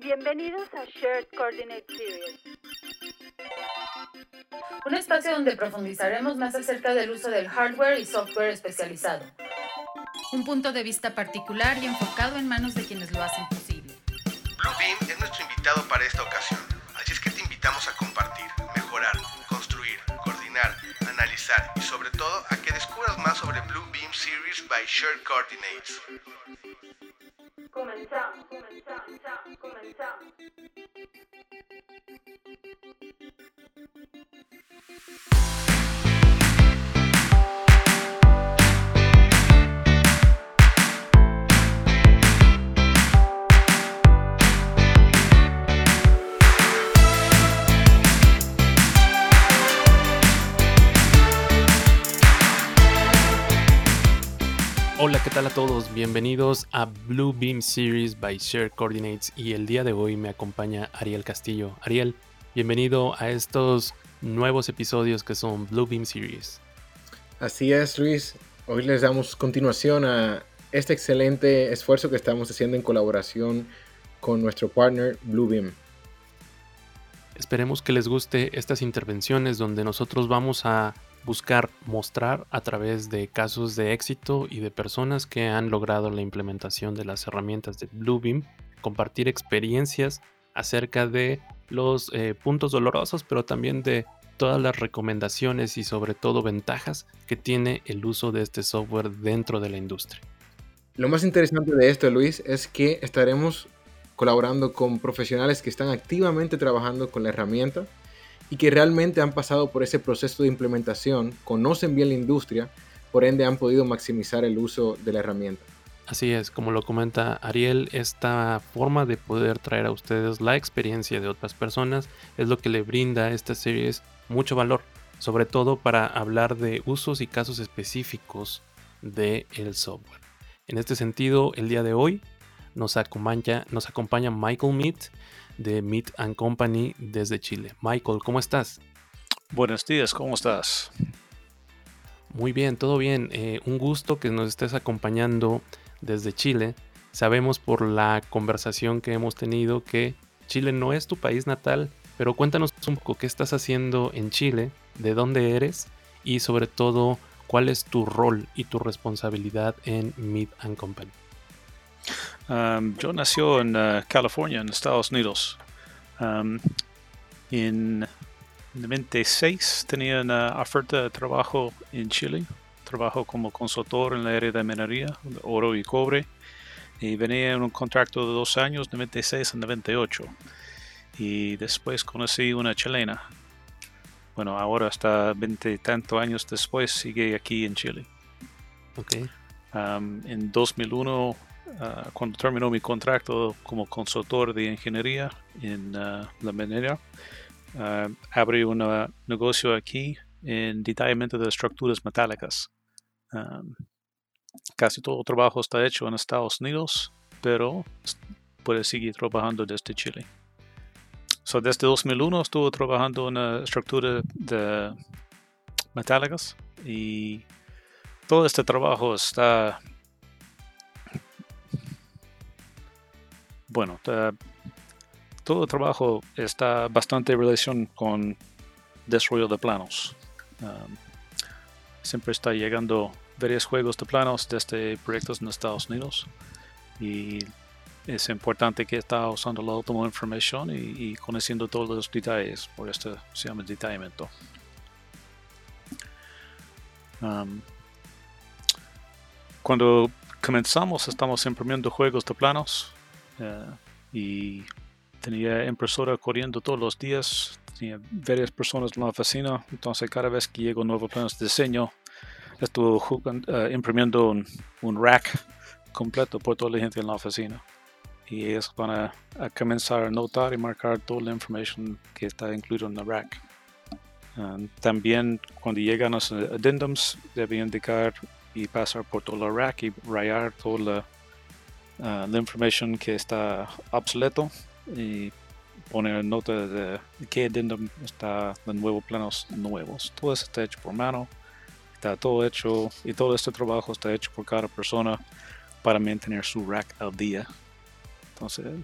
Bienvenidos a Shared Coordinate Series. Un espacio donde profundizaremos más acerca del uso del hardware y software especializado. Un punto de vista particular y enfocado en manos de quienes lo hacen posible. Bluebeam es nuestro invitado para esta ocasión, así es que te invitamos a compartir, mejorar, construir, coordinar, analizar y sobre todo a que descubras más sobre Bluebeam Series by Shared Coordinates. Comenzamos. Hola, ¿qué tal a todos? Bienvenidos a Bluebeam Series by Shared Coordinates y el día de hoy me acompaña Ariel Castillo. Ariel, bienvenido a estos nuevos episodios que son Bluebeam Series. Así es, Luis. Hoy les damos continuación a este excelente esfuerzo que estamos haciendo en colaboración con nuestro partner Bluebeam. Esperemos que les guste estas intervenciones donde nosotros vamos a buscar mostrar a través de casos de éxito y de personas que han logrado la implementación de las herramientas de Bluebeam, compartir experiencias acerca de los puntos dolorosos, pero también de todas las recomendaciones y sobre todo ventajas que tiene el uso de este software dentro de la industria. Lo más interesante de esto, Luis, es que estaremos colaborando con profesionales que están activamente trabajando con la herramienta y que realmente han pasado por ese proceso de implementación, conocen bien la industria, por ende han podido maximizar el uso de la herramienta. Así es, como lo comenta Ariel, esta forma de poder traer a ustedes la experiencia de otras personas es lo que le brinda a esta serie mucho valor, sobre todo para hablar de usos y casos específicos del software. En este sentido, el día de hoy nos acompaña Michael Mead de Mead & Company desde Chile. Michael, ¿cómo estás? Buenos días, ¿cómo estás? Muy bien, todo bien. Un gusto que nos estés acompañando desde Chile. Sabemos por la conversación que hemos tenido que Chile no es tu país natal, pero cuéntanos un poco qué estás haciendo en Chile, de dónde eres y sobre todo cuál es tu rol y tu responsabilidad en Mead & Company. Yo nací en California, en Estados Unidos. En 96 tenía una oferta de trabajo en Chile. Trabajo como consultor en la área de minería, oro y cobre. Y venía en un contrato de 2 años, de 96 a 98. Y después conocí una chilena. Bueno, ahora hasta 20 y tantos años después sigue aquí en Chile. Okay. En 2001... cuando terminó mi contrato como consultor de ingeniería en la minería, abrí un negocio aquí en detallamiento de estructuras metálicas. Casi todo el trabajo está hecho en Estados Unidos, pero puede seguir trabajando desde Chile. Desde 2001 estuve trabajando en la estructura de metálicas y todo este trabajo está... Bueno, todo el trabajo está bastante en relación con desarrollo de planos. Siempre está llegando varios juegos de planos desde proyectos en Estados Unidos y es importante que está usando la última información y conociendo todos los detalles, por esto se llama detallamiento. Cuando comenzamos estamos imprimiendo juegos de planos. Y tenía impresora corriendo todos los días, tenía varias personas en la oficina, entonces cada vez que llego nuevos planos de diseño, estuve imprimiendo un rack completo por toda la gente en la oficina. Y ellos van a comenzar a notar y marcar toda la información que está incluida en el rack. También cuando llegan los addendums, debe indicar y pasar por todo el rack y rayar toda la información que está obsoleto y poner nota de qué addendum está de nuevos planos nuevos. Todo eso está hecho por mano, está todo hecho y todo este trabajo está hecho por cada persona para mantener su rack al día. Entonces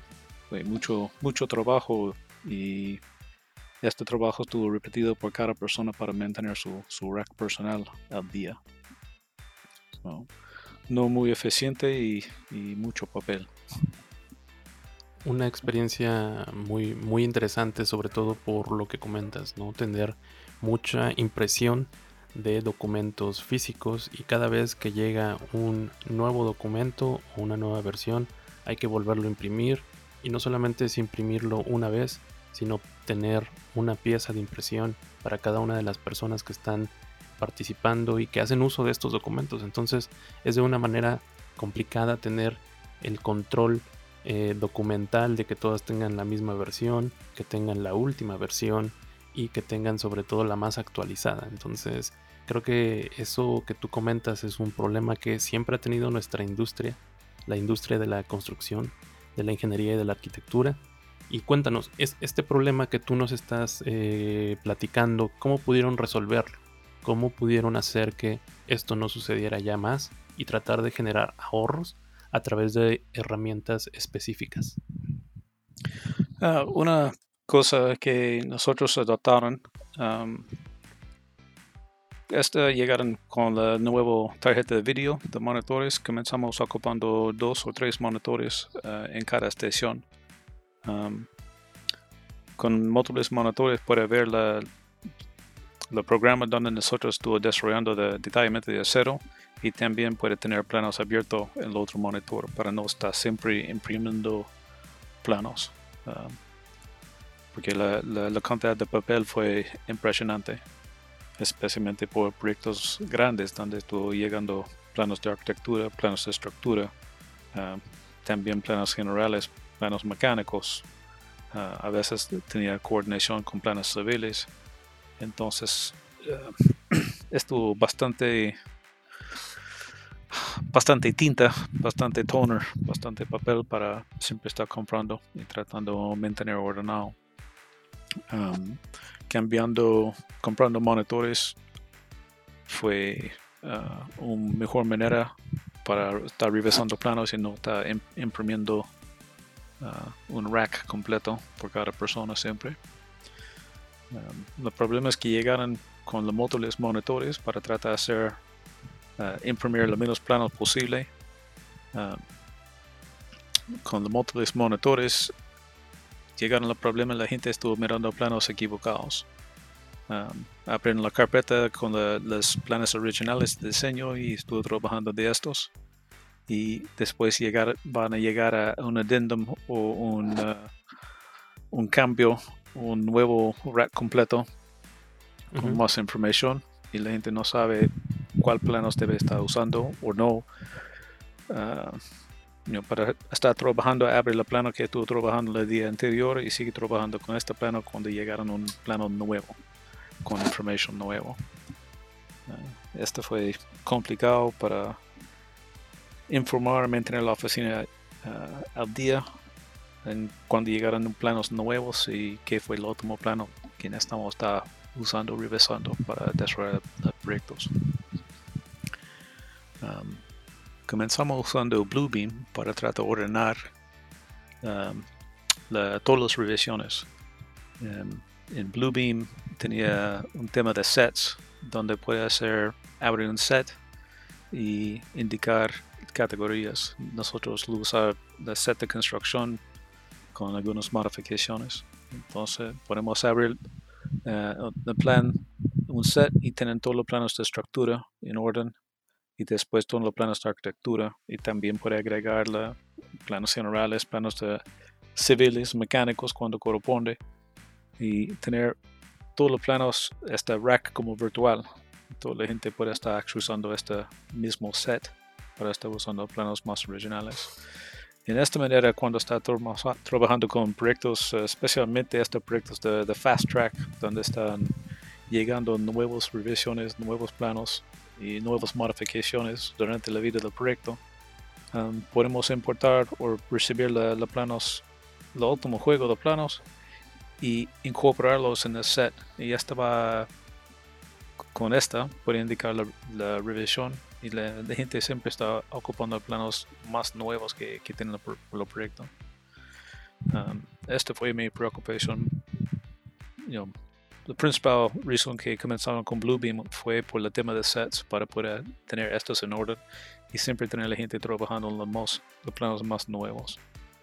fue mucho trabajo, y este trabajo estuvo repetido por cada persona para mantener su rack personal al día. So, no muy eficiente y mucho papel. Una experiencia muy interesante, sobre todo por lo que comentas, ¿no? Tener mucha impresión de documentos físicos, y cada vez que llega un nuevo documento o una nueva versión hay que volverlo a imprimir, y no solamente es imprimirlo una vez, sino tener una pieza de impresión para cada una de las personas que están participando y que hacen uso de estos documentos. Entonces es de una manera complicada tener el control documental de que todas tengan la misma versión, que tengan la última versión y que tengan sobre todo la más actualizada. Entonces creo que eso que tú comentas es un problema que siempre ha tenido nuestra industria, la industria de la construcción, de la ingeniería y de la arquitectura. Y cuéntanos, este problema que tú nos estás platicando, ¿cómo pudieron resolverlo? ¿Cómo pudieron hacer que esto no sucediera ya más y tratar de generar ahorros a través de herramientas específicas? Una cosa que nosotros adoptaron, llegaron con la nueva tarjeta de video de monitores. Comenzamos ocupando 2 o 3 monitores en cada estación. Con múltiples monitores puede ver el programa donde nosotros estuvimos desarrollando detalladamente de cero, y también puede tener planos abiertos en el otro monitor para no estar siempre imprimiendo planos, porque la cantidad de papel fue impresionante, especialmente por proyectos grandes donde estuvo llegando planos de arquitectura, planos de estructura, también planos generales, planos mecánicos. A veces tenía coordinación con planos civiles. Entonces estuvo bastante tinta, bastante toner, bastante papel para siempre estar comprando y tratando de mantener ordenado. Comprando monitores fue una mejor manera para estar revisando planos y no estar imprimiendo un rack completo por cada persona siempre. El problema es que llegaron con los múltiples monitores para tratar de hacer imprimir los menos planos posible. Con los múltiples monitores llegaron los problemas, la gente estuvo mirando planos equivocados. Abrieron la carpeta con los planos originales de diseño y estuvo trabajando de estos, y después van a llegar a un addendum o un cambio, un nuevo rack completo con más información, y la gente no sabe cuál planos debe estar usando o no. Para estar trabajando, abre el plano que estuvo trabajando el día anterior y sigue trabajando con este plano cuando llegaron a un plano nuevo con información nuevo. Esto fue complicado para informar, mantener la oficina al día cuando llegaron planos nuevos y qué fue el último plano que estamos usando, revisando para desarrollar proyectos. Comenzamos usando Bluebeam para tratar de ordenar todas las revisiones. En Bluebeam tenía un tema de sets donde puede abrir un set y indicar categorías. Nosotros lo usamos el set de construcción con algunas modificaciones. Entonces podemos abrir el plan, un set, y tener todos los planos de estructura en orden, y después todos los planos de arquitectura, y también puede agregar planos generales, planos de civiles, mecánicos cuando corresponde, y tener todos los planos, este rack como virtual. Toda la gente puede estar usando este mismo set para estar usando planos más originales. En esta manera, cuando está trabajando con proyectos, especialmente estos proyectos de Fast Track, donde están llegando nuevas revisiones, nuevos planos y nuevas modificaciones durante la vida del proyecto, podemos importar o recibir los planos, el último juego de planos, y incorporarlos en el set. Y con esta puede indicar la revisión, y la gente siempre está ocupando planos más nuevos que tienen el proyecto. Esta fue mi preocupación. La principal razón que comenzaron con Bluebeam fue por el tema de sets, para poder tener estos en orden y siempre tener la gente trabajando en los planos más nuevos.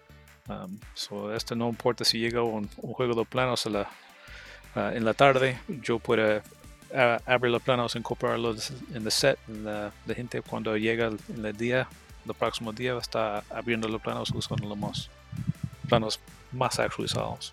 No importa si llega un juego de planos en la tarde, yo puedo abrir los planos, incorporarlos en el set. La gente cuando llega en el día, el próximo día, está abriendo los planos usando los planos más actualizados.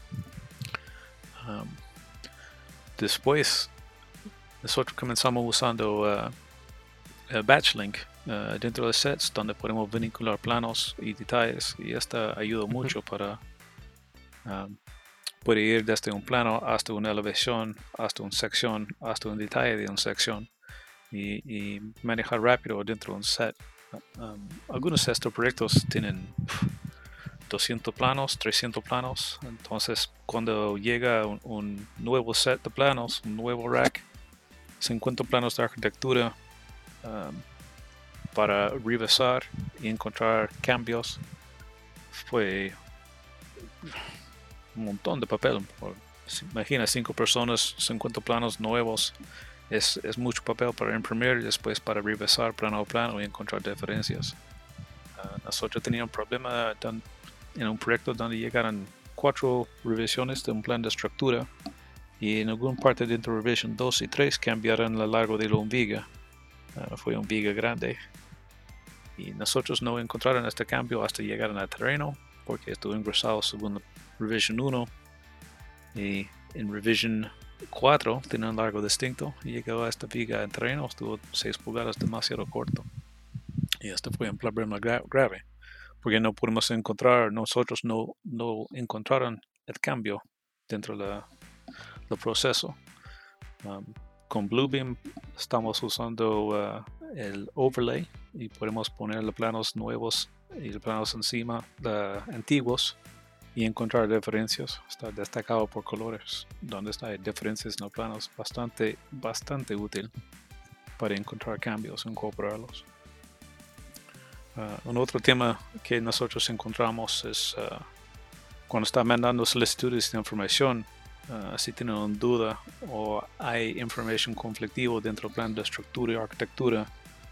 Después, nosotros comenzamos usando BatchLink dentro de sets, donde podemos vincular planos y detalles, y esta ayuda mucho para poder ir desde un plano hasta una elevación, hasta una sección, hasta un detalle de una sección, y manejar rápido dentro de un set. Algunos de estos proyectos tienen 200 planos, 300 planos. Entonces, cuando llega un nuevo set de planos, un nuevo rack, 50 planos de arquitectura para revisar y encontrar cambios, fue un montón de papel. Imagina 5 personas, 50 planos nuevos. Es mucho papel para imprimir y después para revisar plano a plano y encontrar diferencias. Nosotros teníamos un problema en un proyecto donde llegaron 4 revisiones de un plan de estructura, y en alguna parte dentro de revision 2 y 3 cambiaron lo largo de la viga. Fue una viga grande, y nosotros no encontraron este cambio hasta llegar al terreno, porque estuvo ingresado según revision 1, y en revision 4 tenía un largo distinto, y llegó a esta viga en terreno, estuvo 6 pulgadas demasiado corto, y este fue un problema grave, porque no pudimos encontrar, nosotros no encontraron el cambio dentro del proceso. Con Bluebeam estamos usando el overlay, y podemos poner los planos nuevos y los planos encima de antiguos y encontrar diferencias. Está destacado por colores, donde hay diferencias en los planos, bastante útil para encontrar cambios, incorporarlos. Un otro tema que nosotros encontramos es cuando está mandando solicitudes de información, si tienen una duda o hay información conflictiva dentro del plan de estructura y arquitectura,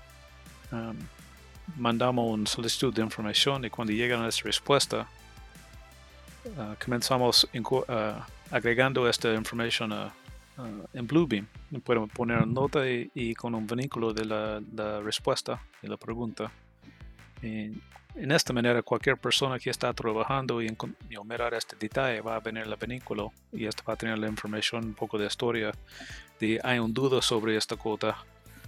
mandamos una solicitud de información, y cuando llega nuestra respuesta, comenzamos agregando esta información en Bluebeam. Podemos poner una nota y con un vínculo de la respuesta y la pregunta. En esta manera, cualquier persona que está trabajando y mirar este detalle va a venir el vínculo, y este va a tener la información, un poco de historia de hay una duda sobre esta cosa.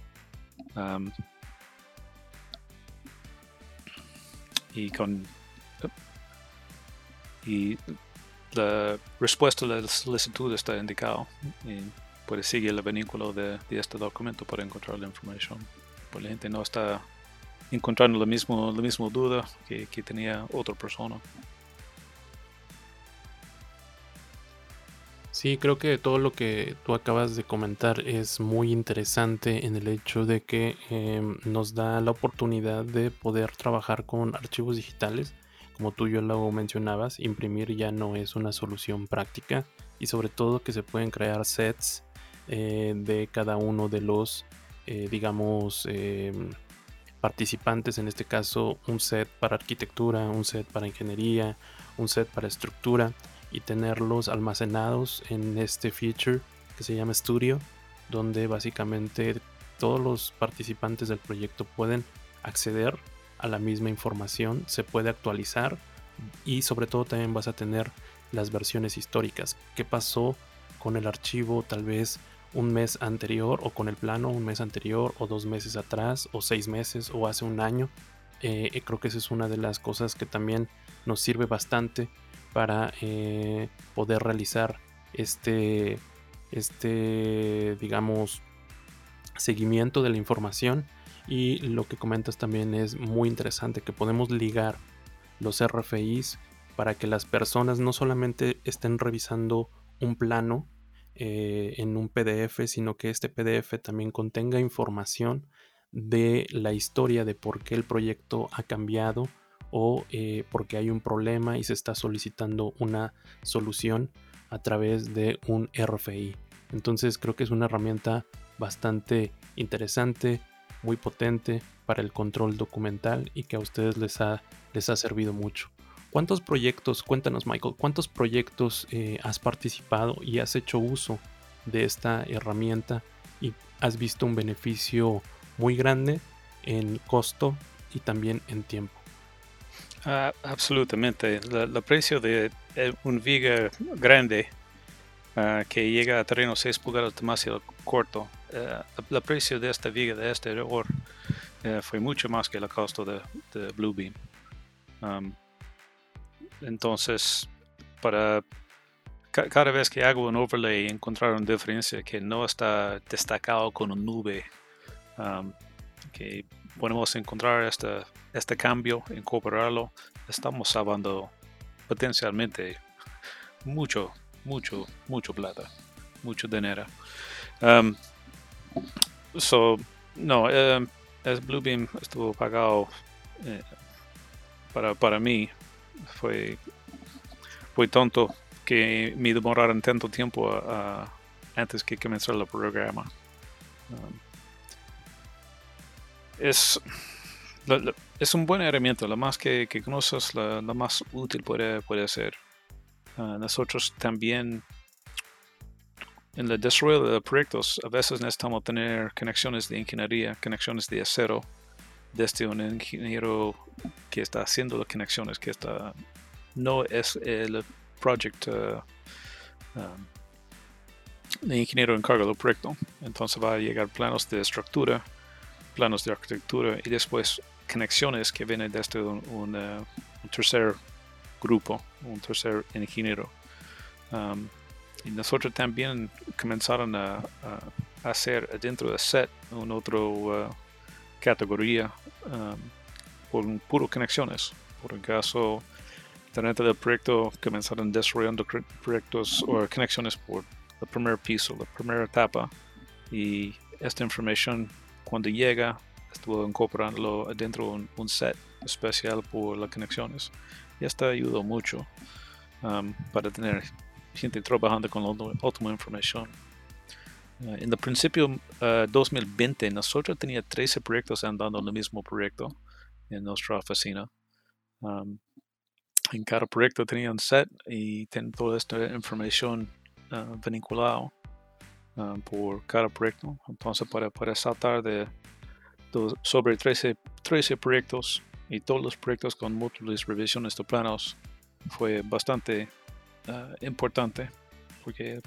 Y la respuesta de la solicitud está indicado, y puede seguir el vínculo de este documento para encontrar la información, porque la gente no está encontrando la misma duda que tenía otra persona. Sí, creo que todo lo que tú acabas de comentar es muy interesante, en el hecho de que nos da la oportunidad de poder trabajar con archivos digitales. Como tú ya lo mencionabas, imprimir ya no es una solución práctica, y sobre todo que se pueden crear sets de cada uno de los, digamos, participantes. En este caso, un set para arquitectura, un set para ingeniería, un set para estructura, y tenerlos almacenados en este feature que se llama Studio, donde básicamente todos los participantes del proyecto pueden acceder a la misma información, se puede actualizar, y sobre todo también vas a tener las versiones históricas. ¿Qué pasó con el archivo tal vez un mes anterior, o con el plano un mes anterior, o 2 meses atrás, o 6 meses, o hace un año? Creo que esa es una de las cosas que también nos sirve bastante para poder realizar este digamos, seguimiento de la información. Y lo que comentas también es muy interesante, que podemos ligar los RFIs para que las personas no solamente estén revisando un plano en un PDF, sino que este PDF también contenga información de la historia de por qué el proyecto ha cambiado, o porque hay un problema y se está solicitando una solución a través de un RFI. Entonces creo que es una herramienta bastante interesante, muy potente para el control documental y que a ustedes les ha servido mucho. ¿Cuántos proyectos, cuéntanos Michael, cuántos proyectos has participado y has hecho uso de esta herramienta y has visto un beneficio muy grande en costo y también en tiempo? Absolutamente. El precio de un viga grande que llega a terreno 6 pulgadas demasiado corto, el precio de esta viga de este error fue mucho más que el costo de Bluebeam. Entonces, para cada vez que hago un overlay, encontrar una diferencia que no está destacado con una nube, que podemos encontrar este cambio, incorporarlo, estamos salvando potencialmente mucho plata, mucho dinero. Bluebeam estuvo pagado para mí. Fue tonto que me demoraran tanto tiempo antes que comenzar el programa. Es un buen herramienta, la más que conoces, la más útil puede ser. Nosotros también en el desarrollo de proyectos a veces necesitamos tener conexiones de ingeniería, conexiones de acero desde un ingeniero que está haciendo las conexiones, que no es el project el ingeniero encargado del proyecto. Entonces va a llegar planos de estructura, planos de arquitectura y después conexiones que vienen desde un tercer grupo, un tercer ingeniero. Y nosotros también comenzaron a hacer dentro del set una otra categoría por puro conexiones. Por el caso, dentro del proyecto comenzaron desarrollando proyectos o conexiones por el primer piso, la primera etapa, y esta información cuando llega estuvo incorporándolo dentro de un set especial por las conexiones, y esto ayudó mucho para tener gente trabajando con la última información. En el principio 2020 nosotros teníamos 13 proyectos andando en el mismo proyecto en nuestra oficina. En cada proyecto tenía un set y tenía toda esta información vinculada por cada proyecto. Entonces para saltar sobre 13 proyectos y todos los proyectos con múltiples revisiones de planos fue bastante importante, porque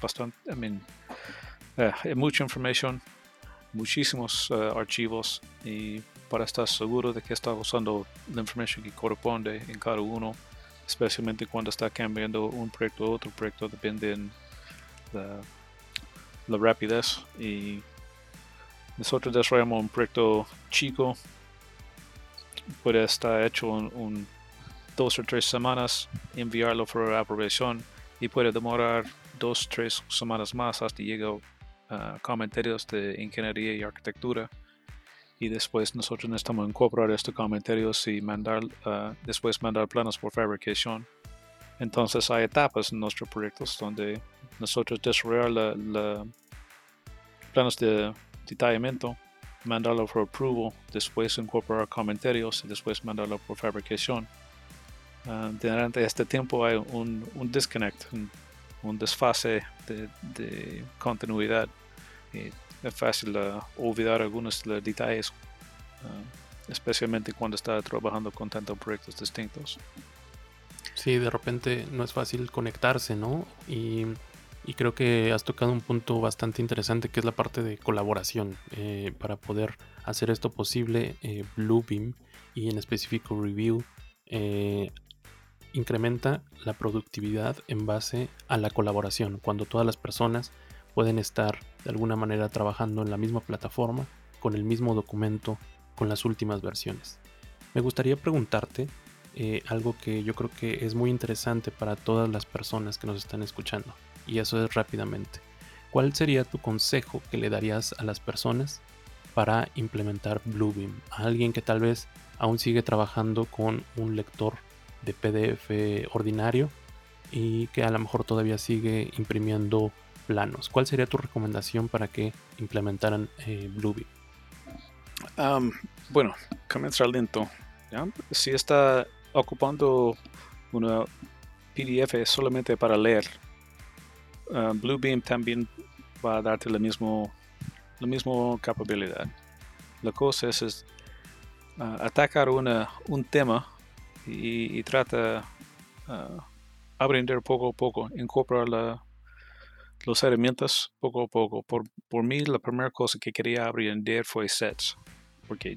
hay mucha información, muchísimos archivos, y para estar seguro de que está usando la información que corresponde en cada uno, especialmente cuando está cambiando un proyecto a otro proyecto, depende de la rapidez. Y nosotros desarrollamos un proyecto chico, puede estar hecho en 2 o 3 semanas, enviarlo por aprobación y puede demorar 2 o 3 semanas más hasta llegar a comentarios de ingeniería y arquitectura, y después nosotros necesitamos incorporar estos comentarios y después mandar planos por fabricación. Entonces hay etapas en nuestros proyectos donde nosotros desarrollar planos de detallamiento, mandarlo por approval, después incorporar comentarios y después mandarlo por fabricación. Durante este tiempo hay un disconnect, un desfase de continuidad, y es fácil olvidar algunos de los detalles, especialmente cuando está trabajando con tantos proyectos distintos. Sí, de repente no es fácil conectarse, ¿no? Y creo que has tocado un punto bastante interesante, que es la parte de colaboración. Para poder hacer esto posible, Bluebeam y en específico Review incrementa la productividad en base a la colaboración, cuando todas las personas pueden estar de alguna manera trabajando en la misma plataforma, con el mismo documento, con las últimas versiones. Me gustaría preguntarte algo que yo creo que es muy interesante para todas las personas que nos están escuchando, y eso es rápidamente. ¿Cuál sería tu consejo que le darías a las personas para implementar Bluebeam? A alguien que tal vez aún sigue trabajando con un lector de PDF ordinario y que a lo mejor todavía sigue imprimiendo planos. ¿Cuál sería tu recomendación para que implementaran Bluebeam? Bueno, comienza lento. ¿Ya? Si está ocupando una PDF solamente para leer, Bluebeam también va a darte la misma capacidad. La cosa es atacar un tema y trata aprender poco a poco, incorporar las herramientas poco a poco. Por mí, la primera cosa que quería aprender fue sets, porque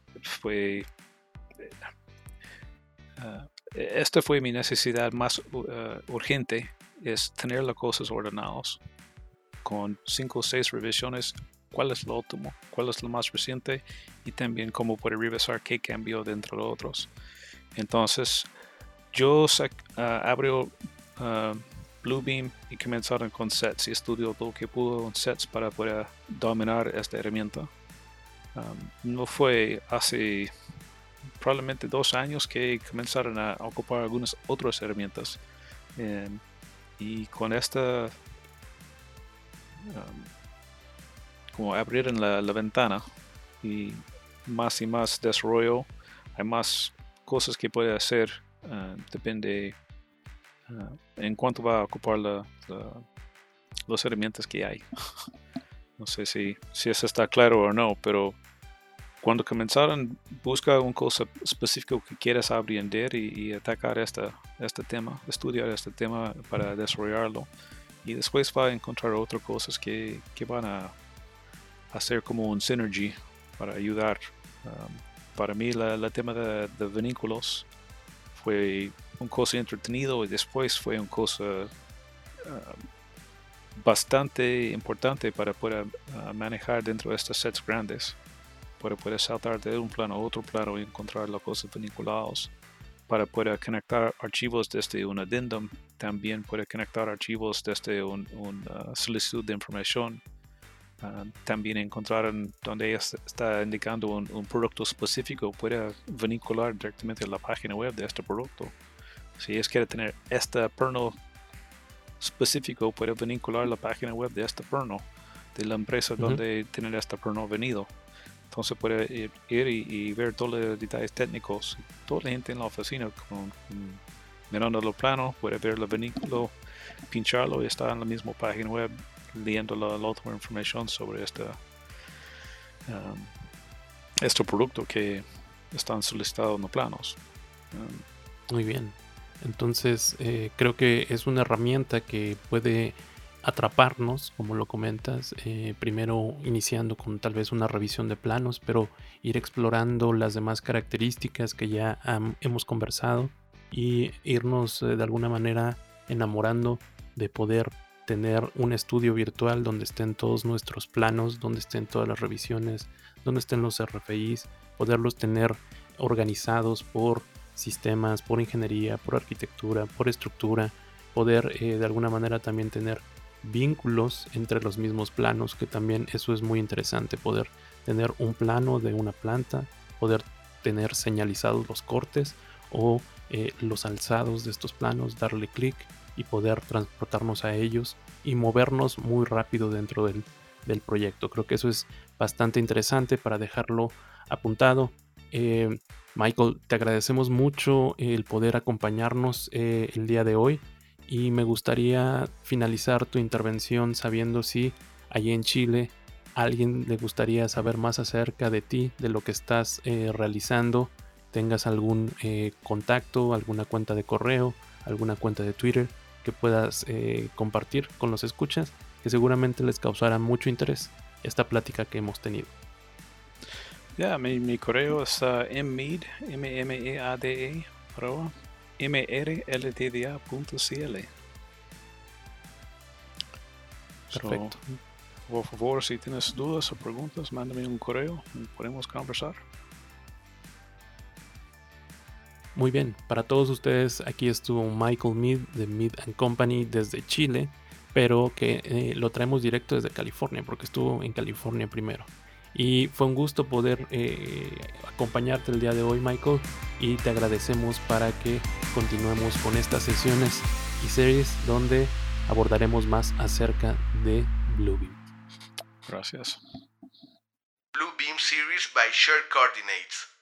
esta fue mi necesidad más urgente, es tener las cosas ordenadas con 5 o 6 revisiones. ¿Cuál es lo último? ¿Cuál es lo más reciente? Y también cómo puede revisar qué cambió dentro de otros. Entonces, yo abro Bluebeam y comenzaron con sets y estudio todo lo que pudo en sets para poder dominar esta herramienta. No fue hace probablemente 2 años que comenzaron a ocupar algunas otras herramientas. Y con esta como abrir en la ventana y más desarrollo, hay más cosas que puede hacer, depende en cuánto va a ocupar las herramientas que hay. No sé si eso está claro o no, pero cuando comenzaron, busca una cosa específica que quieras aprender y atacar este tema, estudiar este tema para desarrollarlo. Y después va a encontrar otras cosas que van a hacer como un synergy para ayudar. Para mí el tema de vínculos fue una cosa entretenida y después fue una cosa bastante importante para poder manejar dentro de estos sets grandes, para poder saltar de un plano a otro plano y encontrar las cosas vinculadas, para poder conectar archivos desde un addendum, también puede conectar archivos desde una solicitud de información. También encontrar donde está indicando un producto específico, puede vincular directamente a la página web de este producto. Si es quiere tener este perno específico, puede vincular la página web de este perno, de la empresa donde tener este perno venido. Entonces puede ir y ver todos los detalles técnicos. Toda la gente en la oficina mirando los planos, puede ver el vínculo, pincharlo y está en la misma página web leyendo la otra información sobre este producto que están solicitados en los planos. Muy bien. Entonces creo que es una herramienta que puede atraparnos, como lo comentas, primero iniciando con tal vez una revisión de planos, pero ir explorando las demás características que ya hemos conversado y irnos de alguna manera enamorando de poder tener un estudio virtual donde estén todos nuestros planos, donde estén todas las revisiones, donde estén los RFIs, poderlos tener organizados por sistemas, por ingeniería, por arquitectura, por estructura, poder de alguna manera también tener vínculos entre los mismos planos, que también eso es muy interesante, poder tener un plano de una planta, poder tener señalizados los cortes o los alzados de estos planos, darle clic y poder transportarnos a ellos y movernos muy rápido dentro del proyecto. Creo que eso es bastante interesante para dejarlo apuntado. Michael, te agradecemos mucho el poder acompañarnos el día de hoy y me gustaría finalizar tu intervención sabiendo si allí en Chile a alguien le gustaría saber más acerca de ti, de lo que estás realizando, tengas algún contacto, alguna cuenta de correo, alguna cuenta de Twitter que puedas compartir con los escuchas, que seguramente les causará mucho interés esta plática que hemos tenido. Mi correo es mmeade, mrltda.cl. Perfecto. Por favor, si tienes dudas o preguntas, mándame un correo y podemos conversar. Muy bien, para todos ustedes aquí estuvo Michael Mead de Mead & Company desde Chile, pero que lo traemos directo desde California porque estuvo en California primero. Y fue un gusto poder acompañarte el día de hoy, Michael, y te agradecemos para que continuemos con estas sesiones y series donde abordaremos más acerca de Bluebeam. Gracias. Blue Beam Series by Shared Coordinates.